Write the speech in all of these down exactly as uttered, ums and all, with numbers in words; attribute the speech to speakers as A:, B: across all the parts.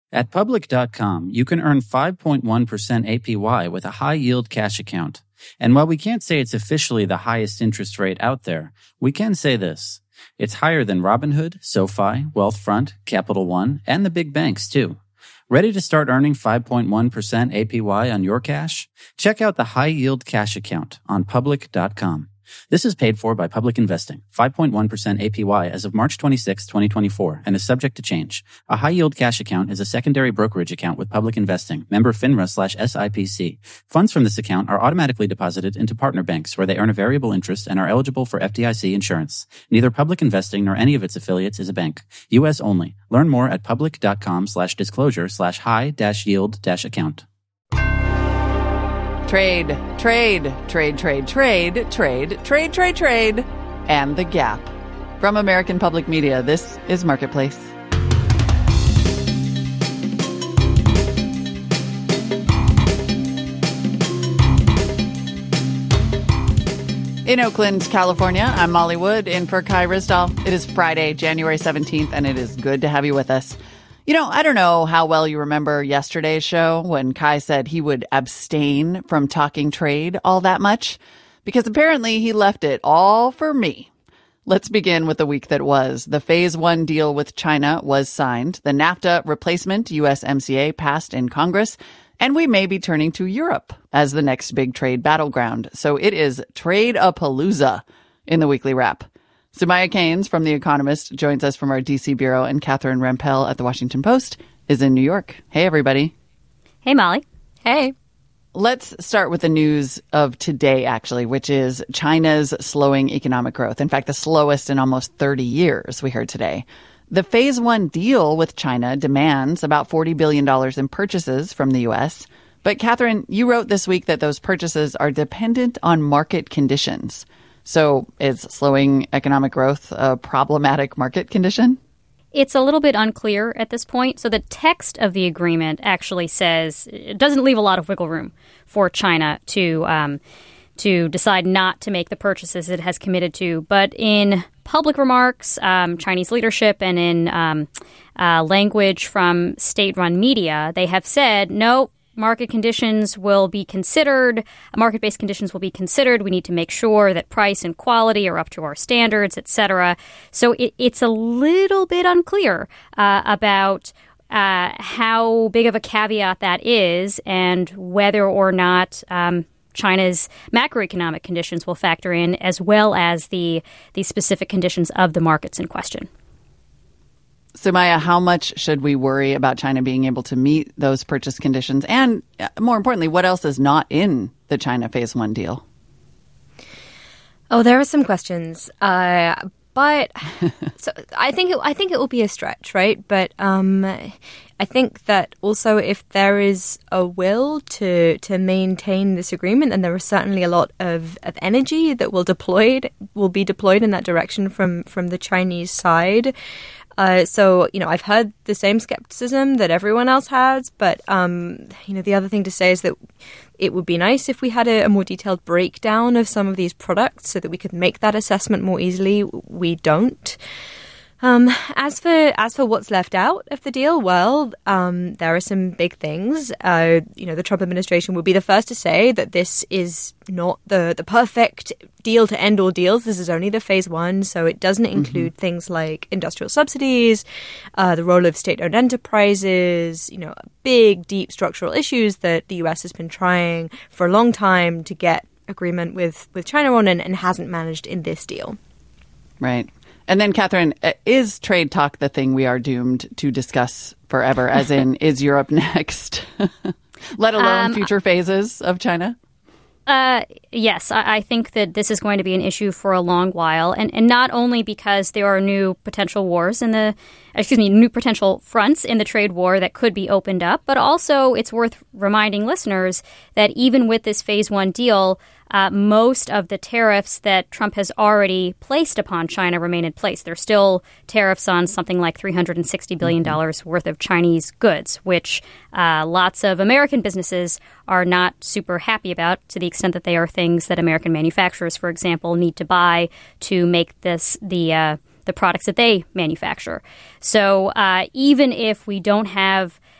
A: At Public dot com, you can earn five point one percent A P Y with a high-yield cash account. And while we can't say it's officially the highest interest rate out there, we can say this. It's higher than Robinhood, SoFi, Wealthfront, Capital One, and the big banks, too. Ready to start earning five point one percent A P Y on your cash? Check out the high-yield cash account on Public dot com. This is paid for by Public Investing, five point one percent A P Y as of March twenty-sixth, twenty twenty-four, and is subject to change. A high-yield cash account is a secondary brokerage account with Public Investing, member FINRA slash S I P C. Funds from this account are automatically deposited into partner banks where they earn a variable interest and are eligible for F D I C insurance. Neither Public Investing nor any of its affiliates is a bank. U S only. Learn more at Public dot com slash disclosure slash high dash yield dash account.
B: Trade, trade, trade, trade, trade, trade, trade, trade, trade, and The Gap. From American Public Media, this is Marketplace. In Oakland, California, I'm Molly Wood, in for Kai Risdall. It is Friday, January seventeenth, and it is good to have you with us. You know, I don't know how well you remember yesterday's show when Kai said he would abstain from talking trade all that much, because apparently he left it all for me. Let's begin with the week that was. The Phase One deal with China was signed. The NAFTA replacement U S M C A passed in Congress, and we may be turning to Europe as the next big trade battleground. So it is Trade-a-palooza in the weekly wrap. Sumaya Keynes from The Economist joins us from our D C bureau, and Catherine Rampell at The Washington Post is in New York. Hey, everybody.
C: Hey, Molly. Hey.
B: Let's start with the news of today, actually, which is China's slowing economic growth. In fact, the slowest in almost thirty years, we heard today. The Phase One deal with China demands about forty billion dollars in purchases from the U S. But, Catherine, you wrote this week that those purchases are dependent on market conditions. So is slowing economic growth a problematic market condition?
C: It's a little bit unclear at this point. So the text of the agreement actually says it doesn't leave a lot of wiggle room for China to um, to decide not to make the purchases it has committed to. But in public remarks, um, Chinese leadership, and in um, uh, language from state-run media, they have said, no, market conditions will be considered. Market-based conditions will be considered. We need to make sure that price and quality are up to our standards, et cetera. So it, it's a little bit unclear uh, about uh, how big of a caveat that is and whether or not um, China's macroeconomic conditions will factor in, as well as the, the specific conditions of the markets in question.
B: Sumaya, how much should we worry about China being able to meet those purchase conditions? And more importantly, what else is not in the China Phase One deal?
D: Oh, there are some questions. Uh, but so I think it, I think it will be a stretch, right? But um, I think that also if there is a will to to maintain this agreement, and there is certainly a lot of, of energy that will deployed will be deployed in that direction from from the Chinese side. Uh, so, you know, I've heard the same skepticism that everyone else has, but, um, you know, the other thing to say is that it would be nice if we had a, a more detailed breakdown of some of these products so that we could make that assessment more easily. We don't. Um, as for as for what's left out of the deal, well, um, there are some big things. Uh, you know, the Trump administration would be the first to say that this is not the, the perfect deal to end all deals. This is only the phase one, so it doesn't include mm-hmm. things like industrial subsidies, uh, the role of state-owned enterprises, you know, big, deep structural issues that the U S has been trying for a long time to get agreement with, with China on and, and hasn't managed in this deal.
B: Right. And then, Catherine, is trade talk the thing we are doomed to discuss forever, as in, is Europe next, let alone um, future phases of China?
C: Uh, yes, I, I think that this is going to be an issue for a long while, and, and not only because there are new potential wars in the, excuse me, new potential fronts in the trade war that could be opened up, but also it's worth reminding listeners that even with this phase one deal, Uh, most of the tariffs that Trump has already placed upon China remain in place. There's still tariffs on something like three hundred sixty billion dollars worth of Chinese goods, which uh, lots of American businesses are not super happy about, to the extent that they are things that American manufacturers, for example, need to buy to make this the uh, the products that they manufacture. So uh, even if we don't have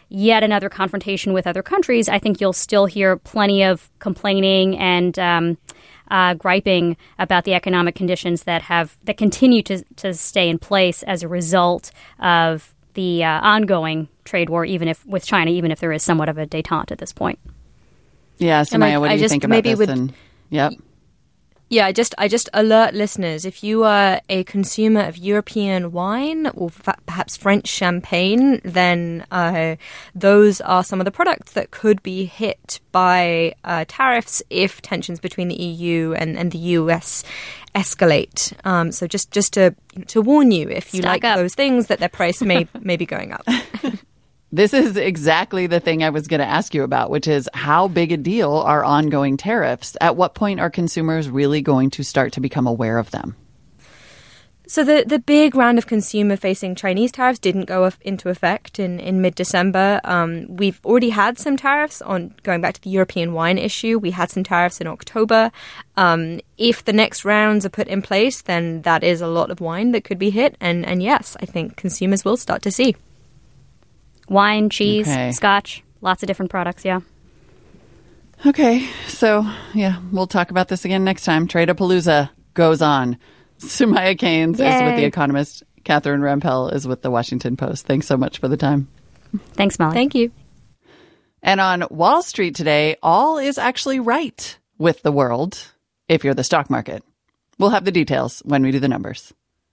C: yet another confrontation with other countries, I think you'll still hear plenty of complaining and um, uh, griping about the economic conditions that have that continue to, to stay in place as a result of the uh, ongoing trade war, even if with China, even if there is somewhat of a détente at this point.
B: Yeah, Samaya,
D: I,
B: what do
D: I
B: you
D: just,
B: think about
D: maybe
B: this?
D: With,
B: and, yep.
D: Yeah, I just I just alert listeners, if you are a consumer of European wine or fa- perhaps French champagne, then uh, those are some of the products that could be hit by uh, tariffs if tensions between the E U and, and the U S escalate. Um, so just, just to to warn you, if you
C: Stock
D: like
C: up.
D: those things, that their price may, may be going up.
B: This is exactly the thing I was going to ask you about, which is how big a deal are ongoing tariffs? At what point are consumers really going to start to become aware of them?
D: So the, the big round of consumer-facing Chinese tariffs didn't go of, into effect in, in mid-December. Um, we've already had some tariffs on, going back to the European wine issue, we had some tariffs in October. Um, if the next rounds are put in place, then that is a lot of wine that could be hit. And, and yes, I think consumers will start to see.
C: Wine, cheese,
B: Okay.
C: scotch, lots of different products, yeah.
B: Okay, so yeah, we'll talk about this again next time. Trade-a-palooza goes on. Sumaya Keynes is with The
C: Yay.
B: Economist. Catherine Rampell is with The Washington Post. Thanks so much for the time.
C: Thanks, Molly.
D: Thank you.
B: And on Wall Street today, all is actually right with the world if you're the stock market. We'll have the details when we do the numbers.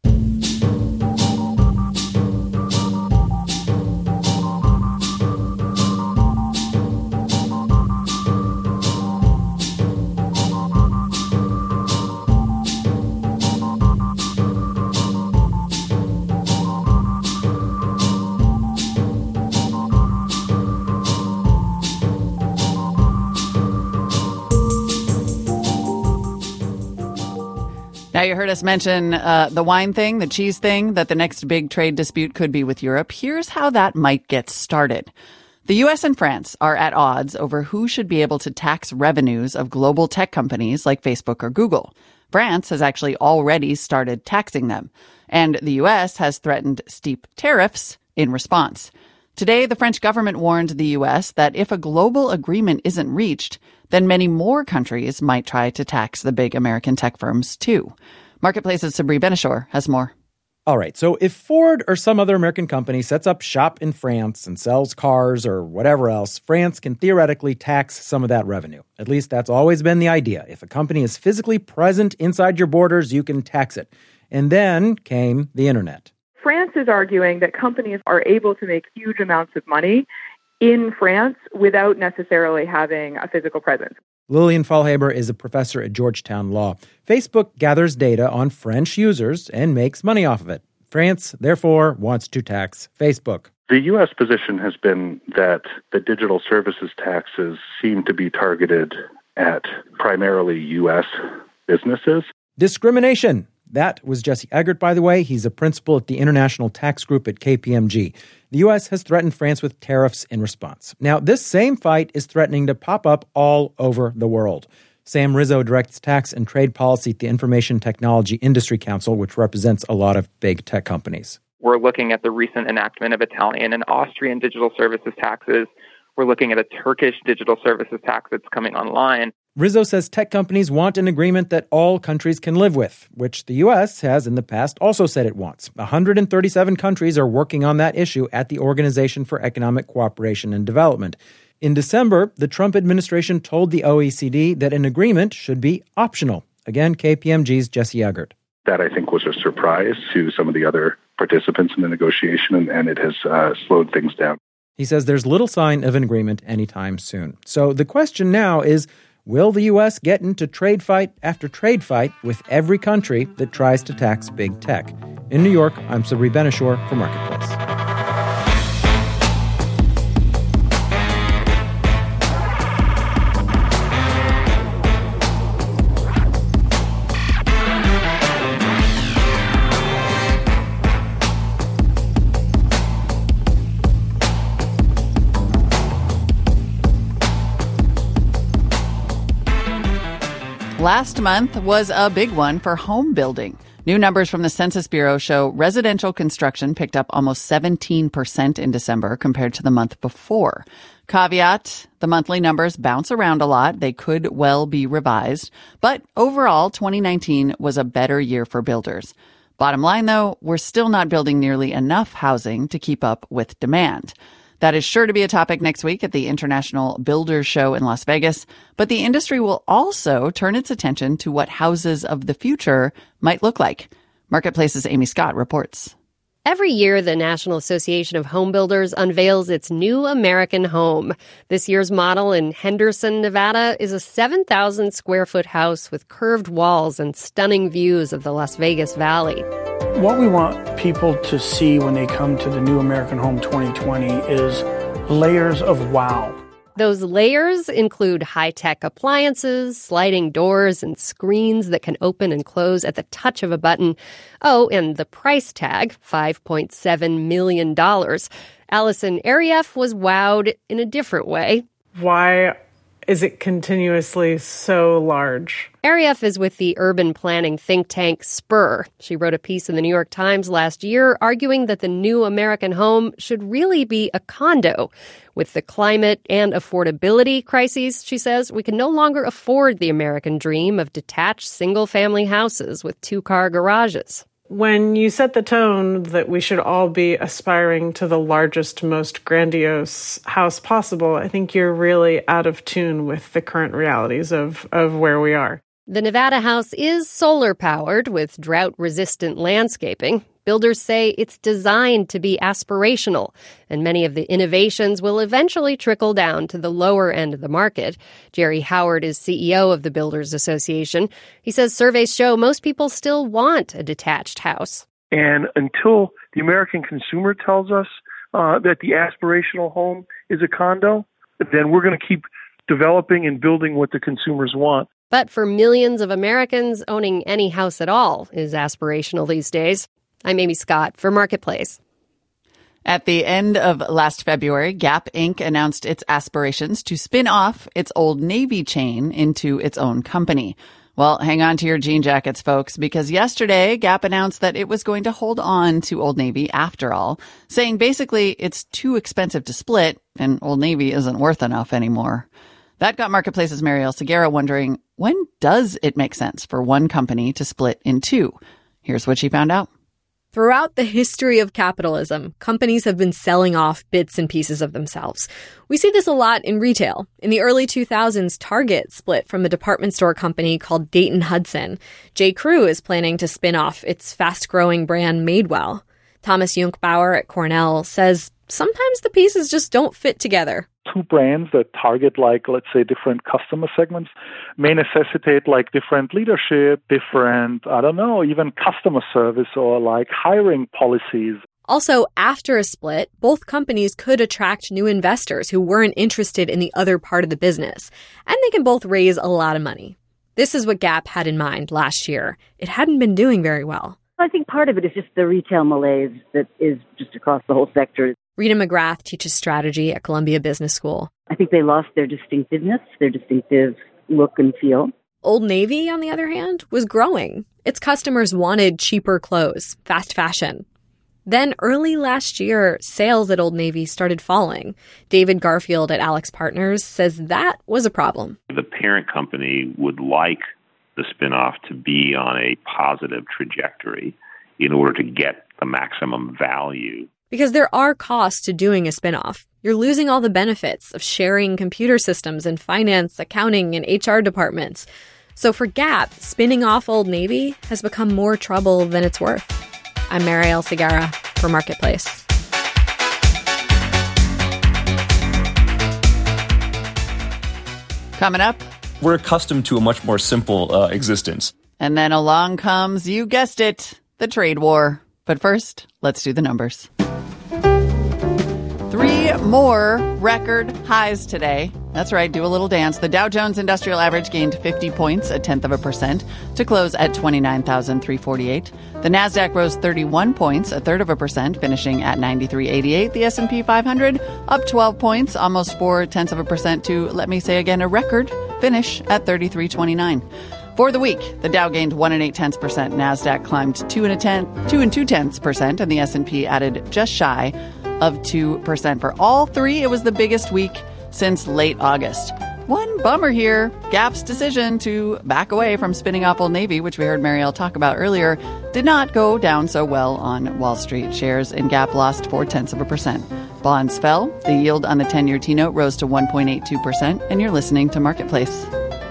B: Now, you heard us mention uh, the wine thing, the cheese thing, that the next big trade dispute could be with Europe. Here's how that might get started. The U S and France are at odds over who should be able to tax revenues of global tech companies like Facebook or Google. France has actually already started taxing them, and the U S has threatened steep tariffs in response. Today, the French government warned the U S that if a global agreement isn't reached, then many more countries might try to tax the big American tech firms, too. Marketplace's Sabri Benishore has more.
E: All right, so if Ford or some other American company sets up shop in France and sells cars or whatever else, France can theoretically tax some of that revenue. At least that's always been the idea. If a company is physically present inside your borders, you can tax it. And then came the internet.
F: France is arguing that companies are able to make huge amounts of money in France without necessarily having a physical presence.
E: Lillian Fallhaber is a professor at Georgetown Law. Facebook gathers data on French users and makes money off of it. France, therefore, wants to tax Facebook.
G: The U S position has been that the digital services taxes seem to be targeted at primarily U S businesses.
E: Discrimination. That was Jesse Eggert, by the way. He's a principal at the International Tax Group at K P M G. The U S has threatened France with tariffs in response. Now, this same fight is threatening to pop up all over the world. Sam Rizzo directs tax and trade policy at the Information Technology Industry Council, which represents a lot of big tech companies.
H: We're looking at the recent enactment of Italian and Austrian digital services taxes. We're looking at a Turkish digital services tax that's coming online.
E: Rizzo says tech companies want an agreement that all countries can live with, which the U S has in the past also said it wants. one hundred thirty-seven countries are working on that issue at the Organization for Economic Cooperation and Development. In December, the Trump administration told the O E C D that an agreement should be optional. Again, K P M G's Jesse Eggert.
G: That, I think, was a surprise to some of the other participants in the negotiation, and, and it has uh, slowed things down.
E: He says there's little sign of an agreement anytime soon. So the question now is, will the U S get into trade fight after trade fight with every country that tries to tax big tech? In New York, I'm Sabri Benishore for Marketplace.
B: Last month was a big one for home building. New numbers from the Census Bureau show residential construction picked up almost seventeen percent in December compared to the month before. Caveat, the monthly numbers bounce around a lot. They could well be revised. But overall, twenty nineteen was a better year for builders. Bottom line, though, we're still not building nearly enough housing to keep up with demand. That is sure to be a topic next week at the International Builders Show in Las Vegas. But the industry will also turn its attention to what houses of the future might look like. Marketplace's Amy Scott reports.
I: Every year, the National Association of Home Builders unveils its new American home. This year's model in Henderson, Nevada, is a seven thousand square foot house with curved walls and stunning views of the Las Vegas Valley.
J: What we want people to see when they come to the new American Home twenty twenty is layers of wow.
I: Those layers include high-tech appliances, sliding doors, and screens that can open and close at the touch of a button. Oh, and the price tag, five point seven million dollars. Allison Arieff was wowed in a different way.
K: Why is it continuously so large?
I: Arieff is with the urban planning think tank Spur. She wrote a piece in the New York Times last year arguing that the new American home should really be a condo. With the climate and affordability crises, she says, we can no longer afford the American dream of detached single-family houses with two-car garages.
K: When you set the tone that we should all be aspiring to the largest, most grandiose house possible, I think you're really out of tune with the current realities of, of where we are.
I: The Nevada house is solar-powered with drought-resistant landscaping. Builders say it's designed to be aspirational, and many of the innovations will eventually trickle down to the lower end of the market. Jerry Howard is C E O of the Builders Association. He says surveys show most people still want a detached house.
L: And until the American consumer tells us uh, that the aspirational home is a condo, then we're going to keep developing and building what the consumers want.
I: But for millions of Americans, owning any house at all is aspirational these days. I'm Amy Scott for Marketplace.
B: At the end of last February, Gap Incorporated announced its aspirations to spin off its Old Navy chain into its own company. Well, hang on to your jean jackets, folks, because yesterday Gap announced that it was going to hold on to Old Navy after all, saying basically it's too expensive to split and Old Navy isn't worth enough anymore. That got Marketplace's Marielle Segarra wondering, when does it make sense for one company to split in two? Here's what she found out.
M: Throughout the history of capitalism, companies have been selling off bits and pieces of themselves. We see this a lot in retail. In the early two thousands, Target split from a department store company called Dayton Hudson. J. Crew is planning to spin off its fast-growing brand Madewell. Thomas Junkbauer at Cornell says sometimes the pieces just don't fit together.
N: Two brands that target, like, let's say, different customer segments may necessitate, like, different leadership, different, I don't know, even customer service or, like, hiring policies.
M: Also, after a split, both companies could attract new investors who weren't interested in the other part of the business, and they can both raise a lot of money. This is what Gap had in mind last year. It hadn't been doing very well.
O: I think part of it is just the retail malaise that is just across the whole sector.
M: Rita McGrath teaches strategy at Columbia Business School.
O: I think they lost their distinctiveness, their distinctive look and feel.
M: Old Navy, on the other hand, was growing. Its customers wanted cheaper clothes, fast fashion. Then early last year, sales at Old Navy started falling. David Garfield at Alex Partners says that was a problem.
P: The parent company would like the spinoff to be on a positive trajectory in order to get the maximum value.
M: Because there are costs to doing a spinoff. You're losing all the benefits of sharing computer systems and finance, accounting, and H R departments. So for Gap, spinning off Old Navy has become more trouble than it's worth. I'm Marielle Segarra for Marketplace.
B: Coming up,
Q: we're accustomed to a much more simple uh, existence.
B: And then along comes, you guessed it, the trade war. But first, let's do the numbers. Three more record highs today. That's right, do a little dance. The Dow Jones Industrial Average gained fifty points, a tenth of a percent, to close at twenty-nine thousand three hundred forty-eight. The Nasdaq rose thirty-one points, a third of a percent, finishing at ninety-three eighty-eight. The S and P five hundred up twelve points, almost four tenths of a percent, to, let me say again, a record finish at thirty-three twenty-nine. For the week, the Dow gained one and eight tenths percent, NASDAQ climbed two and a ten, two and two tenths percent, and the S and P added just shy of two percent. For all three, it was the biggest week since late August. One bummer here, Gap's decision to back away from spinning off Old Navy, which we heard Marielle talk about earlier, did not go down so well on Wall Street. Shares in Gap lost four-tenths of a percent. Bonds fell. The yield on the ten-year T-note rose to one point eight two percent, and you're listening to Marketplace.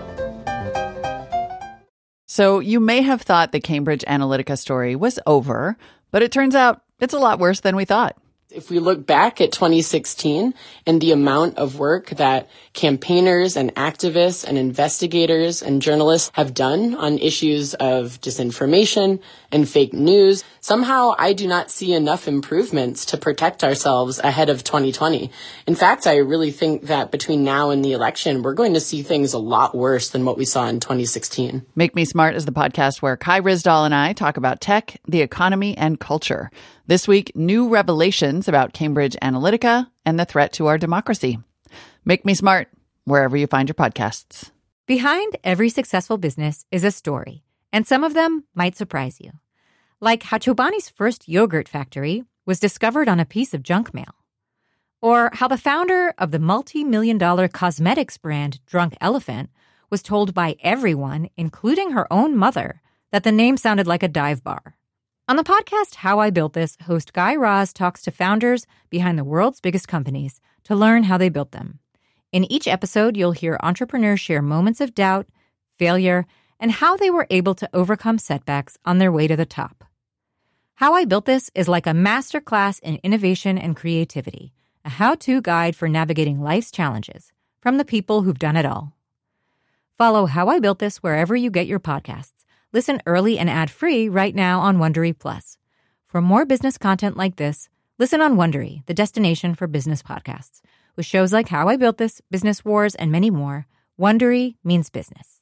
B: So you may have thought the Cambridge Analytica story was over, but it turns out it's a lot worse than we thought.
R: If we look back at twenty sixteen and the amount of work that campaigners and activists and investigators and journalists have done on issues of disinformation and fake news, somehow I do not see enough improvements to protect ourselves ahead of twenty twenty. In fact, I really think that between now and the election, we're going to see things a lot worse than what we saw in twenty sixteen.
B: Make Me Smart is the podcast where Kai Ryssdal and I talk about tech, the economy, and culture. This week, new revelations about Cambridge Analytica and the threat to our democracy. Make Me Smart, wherever you find your podcasts.
S: Behind every successful business is a story, and some of them might surprise you. Like how Chobani's first yogurt factory was discovered on a piece of junk mail. Or how the founder of the multi-million dollar cosmetics brand Drunk Elephant was told by everyone, including her own mother, that the name sounded like a dive bar. On the podcast How I Built This, host Guy Raz talks to founders behind the world's biggest companies to learn how they built them. In each episode, you'll hear entrepreneurs share moments of doubt, failure, and how they were able to overcome setbacks on their way to the top. How I Built This is like a masterclass in innovation and creativity, a how-to guide for navigating life's challenges from the people who've done it all. Follow How I Built This wherever you get your podcasts. Listen early and ad-free right now on Wondery Plus. For more business content like this, listen on Wondery, the destination for business podcasts. With shows like How I Built This, Business Wars, and many more, Wondery means business.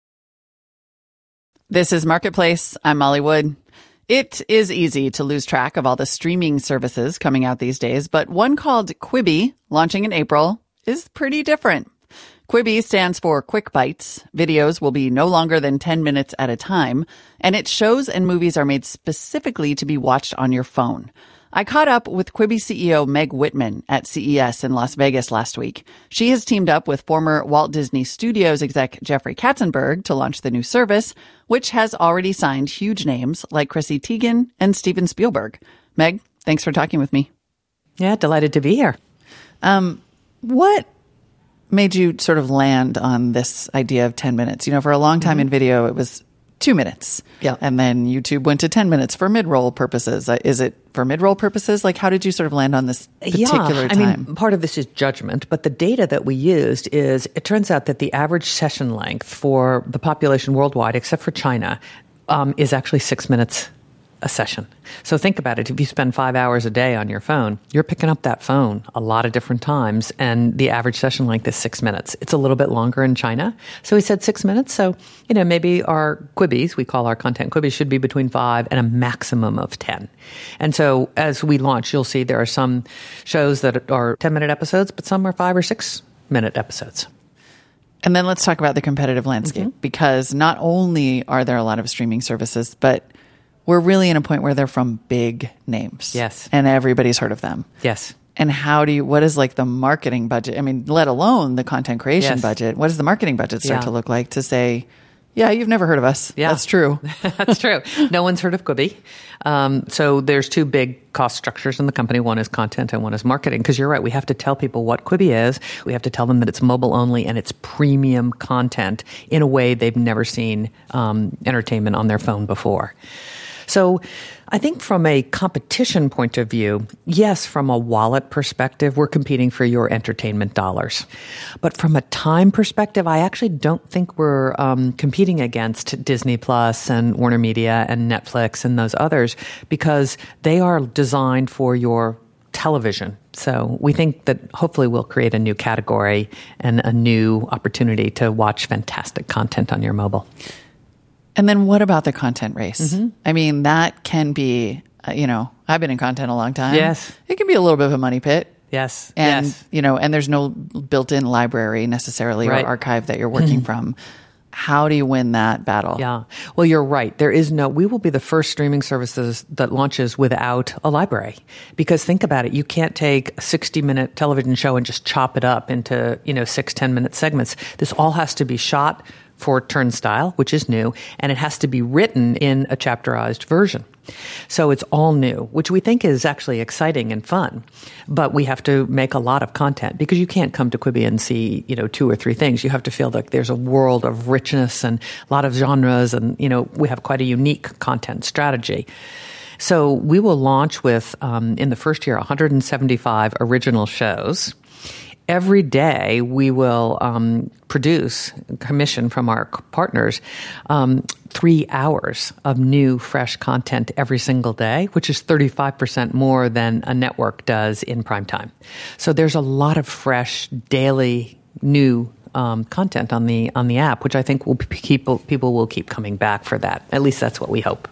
B: This is Marketplace. I'm Molly Wood. It is easy to lose track of all the streaming services coming out these days, but one called Quibi, launching in April, is pretty different. Quibi stands for Quick Bites. Videos will be no longer than ten minutes at a time, and its shows and movies are made specifically to be watched on your phone. I caught up with Quibi C E O Meg Whitman at C E S in Las Vegas last week. She has teamed up with former Walt Disney Studios exec Jeffrey Katzenberg to launch the new service, which has already signed huge names like Chrissy Teigen and Steven Spielberg. Meg, thanks for talking with me.
T: Yeah, delighted to be here.
B: Um, what made you sort of land on this idea of ten minutes? You know, for a long time mm-hmm. in video, it was two minutes.
T: Yeah.
B: And then YouTube went to ten minutes for mid-roll purposes. Uh, is it for mid-roll purposes? Like, how did you sort of land on this particular
T: yeah,
B: time?
T: I mean, part of this is judgment, but the data that we used is, it turns out that the average session length for the population worldwide, except for China, um, is actually six minutes a session. So think about it. If you spend five hours a day on your phone, you're picking up that phone a lot of different times, and the average session length is six minutes. It's a little bit longer in China. So we said six minutes. So, you know, maybe our Quibis, we call our content Quibis, should be between five and a maximum of ten. And so as we launch, you'll see there are some shows that are ten-minute episodes, but some are five or six-minute episodes.
B: And then let's talk about the competitive landscape, mm-hmm. because not only are there a lot of streaming services, but we're really in a point where they're from big names.
T: Yes.
B: And everybody's heard of them.
T: Yes.
B: And how do you, what is like the marketing budget? I mean, let alone the content creation
T: yes.
B: budget. What does the marketing budget start
T: yeah.
B: to look like to say, yeah, you've never heard of us.
T: Yeah.
B: That's true.
T: That's true. No one's heard of Quibi. Um, so there's two big cost structures in the company. One is content and one is marketing. Because you're right, we have to tell people what Quibi is. We have to tell them that it's mobile only and it's premium content in a way they've never seen um, entertainment on their phone before. So I think from a competition point of view, yes, from a wallet perspective, we're competing for your entertainment dollars. But from a time perspective, I actually don't think we're um, competing against Disney Plus and Warner Media and Netflix and those others, because they are designed for your television. So we think that hopefully we'll create a new category and a new opportunity to watch fantastic content on your mobile.
B: And then what about the content race?
T: Mm-hmm.
B: I mean, that can be, uh, you know, I've been in content a long time.
T: Yes.
B: It can be a little bit of a money pit.
T: Yes.
B: And,
T: yes.
B: you know, and there's no built-in library necessarily
T: right.
B: or archive that you're working from. how do you win that battle?
T: Yeah. Well, you're right. There is no, we will be the first streaming services that launches without a library. Because think about it. You can't take a sixty minute television show and just chop it up into, you know, six, ten minute segments. This all has to be shot for Turnstile, which is new, and it has to be written in a chapterized version. So it's all new, which we think is actually exciting and fun. But we have to make a lot of content because you can't come to Quibi and see, you know, two or three things. You have to feel like there's a world of richness and a lot of genres, and, you know, we have quite a unique content strategy. So we will launch with, um, in the first year, one hundred seventy-five original shows. Every day we will um, produce, commission from our partners, um, three hours of new, fresh content every single day, which is thirty-five percent more than a network does in prime time. So there's a lot of fresh, daily, new um, content on the on the app, which I think will keep, people will keep coming back for that. At least that's what we hope.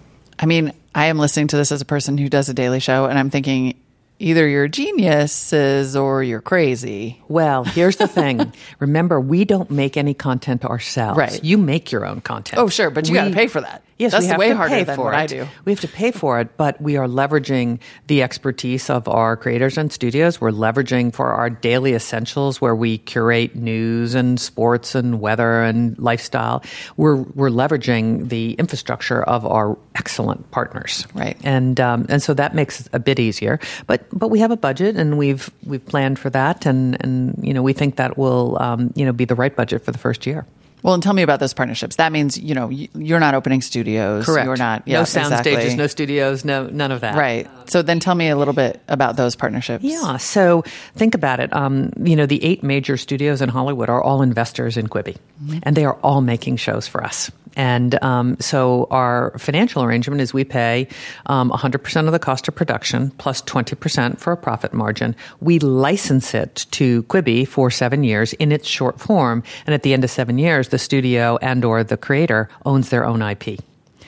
B: I mean, I am listening to this as a person who does a daily show, and I'm thinking, either you're geniuses or you're crazy.
T: Well, here's the thing. Remember, we don't make any content ourselves.
B: Right.
T: You make your own content.
B: Oh, sure, but you got to pay for that.
T: Yes,
B: That's
T: we have
B: way
T: to
B: harder
T: pay
B: than
T: for
B: what
T: it.
B: I do.
T: We have to pay for it, but we are leveraging the expertise of our creators and studios. We're leveraging for our daily essentials where we curate news and sports and weather and lifestyle. We're we're leveraging the infrastructure of our excellent partners.
B: Right.
T: And um, and so that makes it a bit easier. But but we have a budget and we've we've planned for that, and and you know we think that will um, you know be the right budget for the first year.
B: Well, and tell me about those partnerships. That means, you know, you're not opening studios.
T: Correct.
B: You're not. Yeah,
T: no sound
B: exactly.
T: stages, no studios, no none of that.
B: Right. So then tell me a little bit about those partnerships.
T: Yeah. So think about it. Um, you know, the eight major studios in Hollywood are all investors in Quibi, mm-hmm. and they are all making shows for us. And um, so our financial arrangement is we pay um, one hundred percent of the cost of production plus twenty percent for a profit margin. We license it to Quibi for seven years in its short form. And at the end of seven years, the studio and or the creator owns their own I P.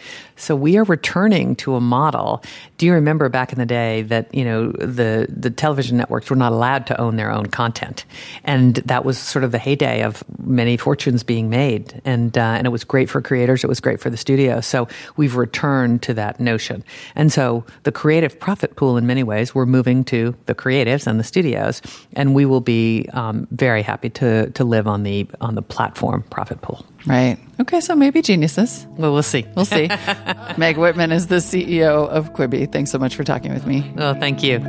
T: So we are returning to a model. Do you remember back in the day that, you know, the, the television networks were not allowed to own their own content? And that was sort of the heyday of many fortunes being made. And, uh, and it was great for creators. It was great for the studio. So we've returned to that notion. And so the creative profit pool, in many ways, we're moving to the creatives and the studios. And we will be um, very happy to, to live on the, on the platform profit pool.
B: Right. Okay, so maybe geniuses.
T: Well, we'll see.
B: We'll see. Meg Whitman is the C E O of Quibi. Thanks so much for talking with me.
T: Oh, thank you.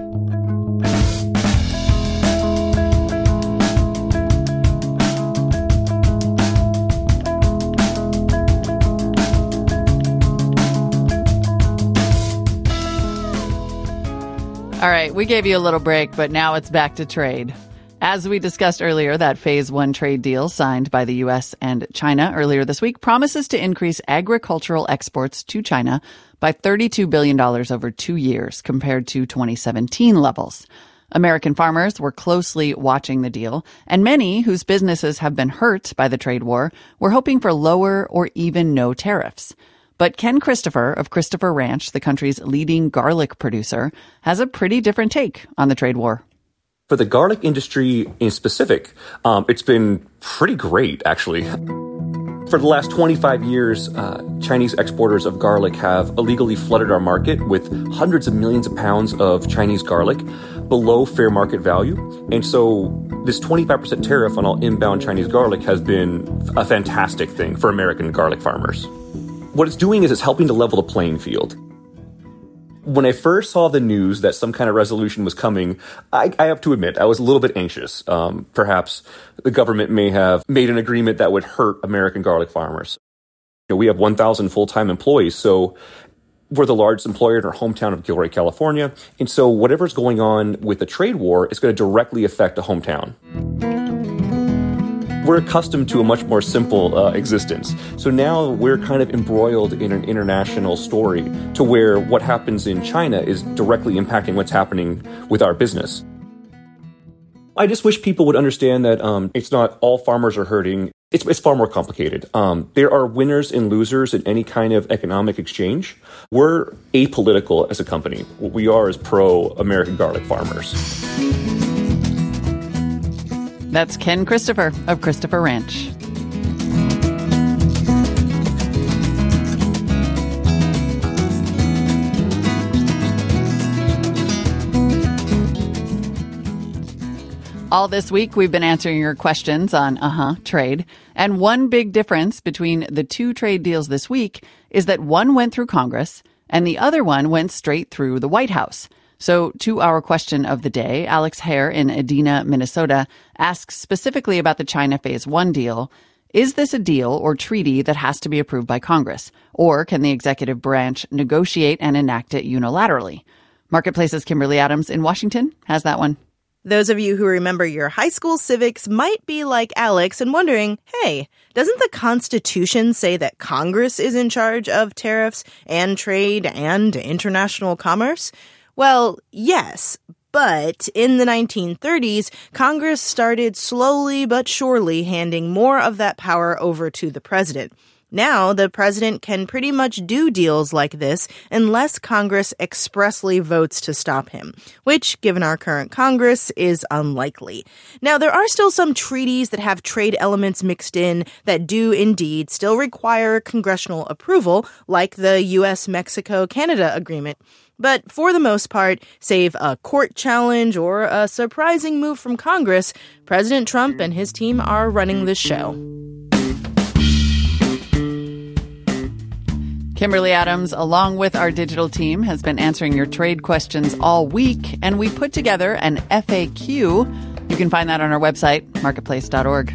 B: All right, we gave you a little break, but now it's back to trade. As we discussed earlier, that phase one trade deal signed by the U S and China earlier this week promises to increase agricultural exports to China by thirty-two billion dollars over two years compared to twenty seventeen levels. American farmers were closely watching the deal, and many whose businesses have been hurt by the trade war were hoping for lower or even no tariffs. But Ken Christopher of Christopher Ranch, the country's leading garlic producer, has a pretty different take on the trade war.
Q: For the garlic industry in specific, um, it's been pretty great, actually. For the last twenty-five years, uh, Chinese exporters of garlic have illegally flooded our market with hundreds of millions of pounds of Chinese garlic below fair market value. And so this twenty-five percent tariff on all inbound Chinese garlic has been a fantastic thing for American garlic farmers. What it's doing is it's helping to level the playing field. When I first saw the news that some kind of resolution was coming, I, I have to admit, I was a little bit anxious. Um, perhaps the government may have made an agreement that would hurt American garlic farmers. You know, we have one thousand full-time employees, so we're the largest employer in our hometown of Gilroy, California. And so whatever's going on with the trade war is going to directly affect the hometown. We're accustomed to a much more simple uh, existence. So now we're kind of embroiled in an international story to where what happens in China is directly impacting what's happening with our business. I just wish people would understand that um, it's not all farmers are hurting. It's, it's far more complicated. Um, there are winners and losers in any kind of economic exchange. We're apolitical as a company. What we are is pro-American garlic farmers.
B: That's Ken Christopher of Christopher Ranch. All this week, we've been answering your questions on, uh-huh, trade. And one big difference between the two trade deals this week is that one went through Congress and the other one went straight through the White House. So to our question of the day, Alex Hare in Edina, Minnesota, asks specifically about the China Phase One deal. Is this a deal or treaty that has to be approved by Congress? Or can the executive branch negotiate and enact it unilaterally? Marketplace's Kimberly Adams in Washington has that one.
U: Those of you who remember your high school civics might be like Alex and wondering, hey, doesn't the Constitution say that Congress is in charge of tariffs and trade and international commerce? Well, yes, but in the nineteen thirties, Congress started slowly but surely handing more of that power over to the president. Now, the president can pretty much do deals like this unless Congress expressly votes to stop him, which, given our current Congress, is unlikely. Now, there are still some treaties that have trade elements mixed in that do indeed still require congressional approval, like the U S Mexico Canada agreement. But for the most part, save a court challenge or a surprising move from Congress, President Trump and his team are running the show.
B: Kimberly Adams, along with our digital team, has been answering your trade questions all week, and we put together an F A Q. You can find that on our website, marketplace dot org.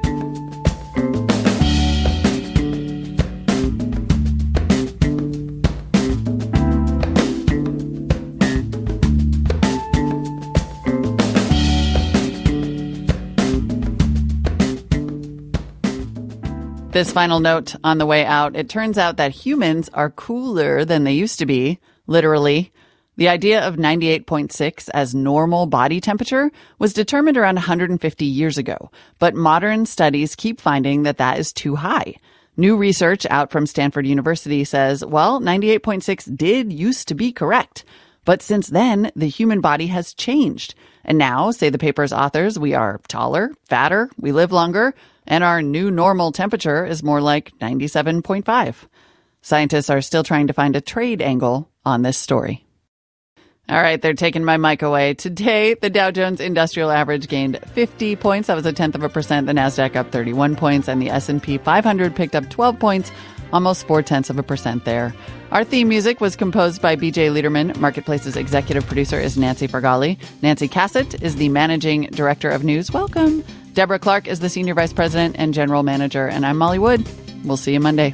B: This final note on the way out, it turns out that humans are cooler than they used to be, literally. The idea of ninety-eight point six as normal body temperature was determined around one hundred fifty years ago, but modern studies keep finding that that is too high. New research out from Stanford University says, well, ninety-eight point six did used to be correct. But since then, the human body has changed. And now, say the paper's authors, we are taller, fatter, we live longer, and our new normal temperature is more like ninety-seven point five. Scientists are still trying to find a trade angle on this story. All right, they're taking my mic away. Today, the Dow Jones Industrial Average gained fifty points. That was a tenth of a percent. The NASDAQ up thirty-one points, and the S and P five hundred picked up twelve points, almost four tenths of a percent there. Our theme music was composed by B J Liederman. Marketplace's executive producer is Nancy Fargali. Nancy Cassett is the managing director of news. Welcome. Deborah Clark is the senior vice president and general manager. And I'm Molly Wood. We'll see you Monday.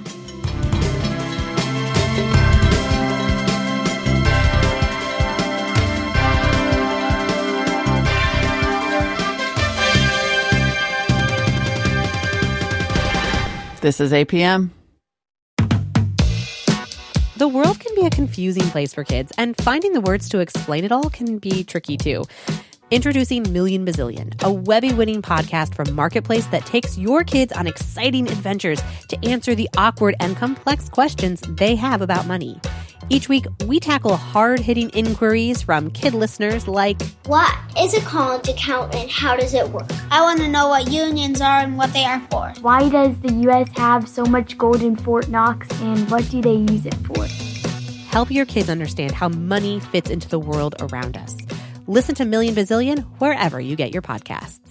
B: This is A P M.
V: The world can be a confusing place for kids, and finding the words to explain it all can be tricky too. Introducing Million Bazillion, a Webby-winning podcast from Marketplace that takes your kids on exciting adventures to answer the awkward and complex questions they have about money. Each week, we tackle hard-hitting inquiries from kid listeners like,
W: what is a college account and how does it work? I want to know what unions are and what they are for.
X: Why does the U S have so much gold in Fort Knox and what do they use it for?
V: Help your kids understand how money fits into the world around us. Listen to Million Bazillion wherever you get your podcasts.